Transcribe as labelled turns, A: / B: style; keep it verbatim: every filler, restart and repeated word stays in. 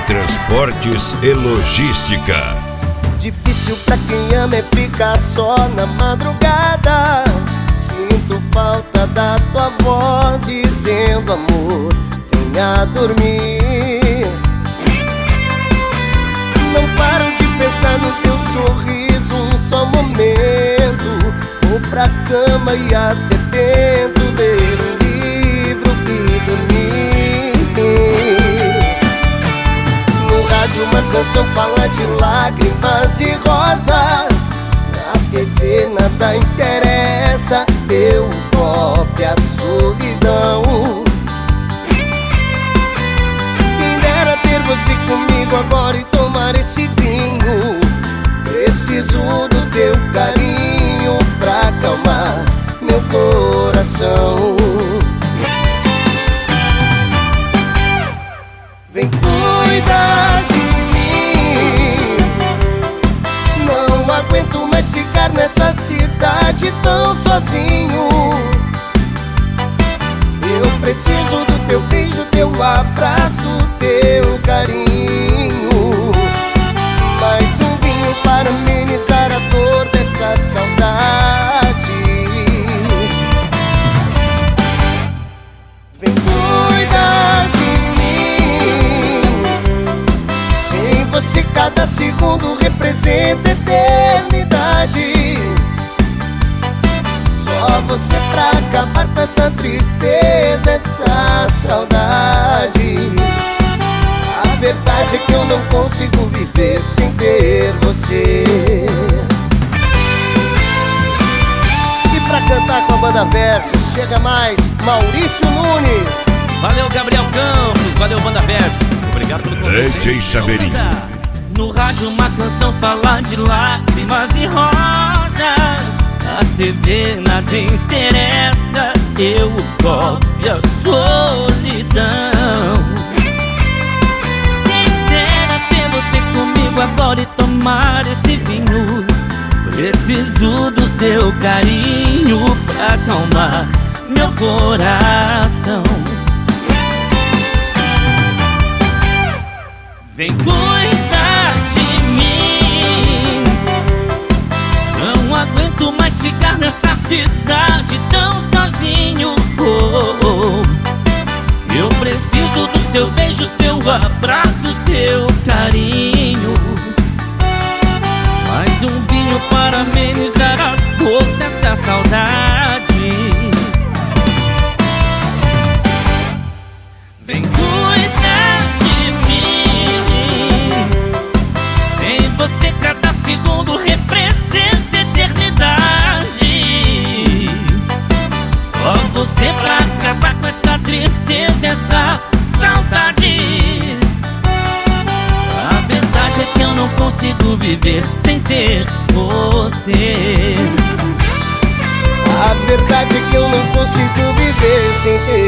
A: Transportes e Logística.
B: Difícil pra quem ama é ficar só na madrugada. Sinto falta da tua voz dizendo amor, venha dormir. Não paro de pensar no teu sorriso um só momento. Vou pra cama e até tento ler um livro e dormir. No rádio uma canção fala de lágrimas e rosas. Na T V nada interessa, eu copo a solidão. Quem dera ter você comigo agora e tomar esse vinho. Preciso do teu carinho pra acalmar meu coração. Vem cuidar de mim. Não aguento mais ficar nessa cidade tão sozinho. Eu preciso do teu beijo, teu abraço, teu carinho. Mais um vinho para amenizar a dor dessa saudade. Vem cuidar de mim. Sem você cada segundo representa eternidade. Só você pra acabar com essa tristeza, essa saudade. A verdade é que eu não consigo viver sem ter você. E pra cantar com a banda Versus, chega mais Maurício Nunes.
C: Valeu, Gabriel Campos, valeu, banda Versus. Obrigado pelo convite.
A: D J Chaveirinho.
C: No rádio uma canção fala de lágrimas e rosas. A T V nada interessa, eu copo e a solidão. Você comigo agora e tomar esse vinho. Preciso do seu carinho pra acalmar meu coração. Vem cuidar de mim. Não aguento mais ficar nessa cidade tão sozinho. Oh, oh. Eu preciso do seu beijo, seu abraço, seu carinho. Mais um vinho para amenizar a dor dessa saudade. Vem cuidar de mim. Sem você cada segundo representa eternidade. Só você pra acabar com essa tristeza, essa saudade. A verdade é que eu não consigo viver sem ter você.
B: A verdade é que eu não consigo viver sem ter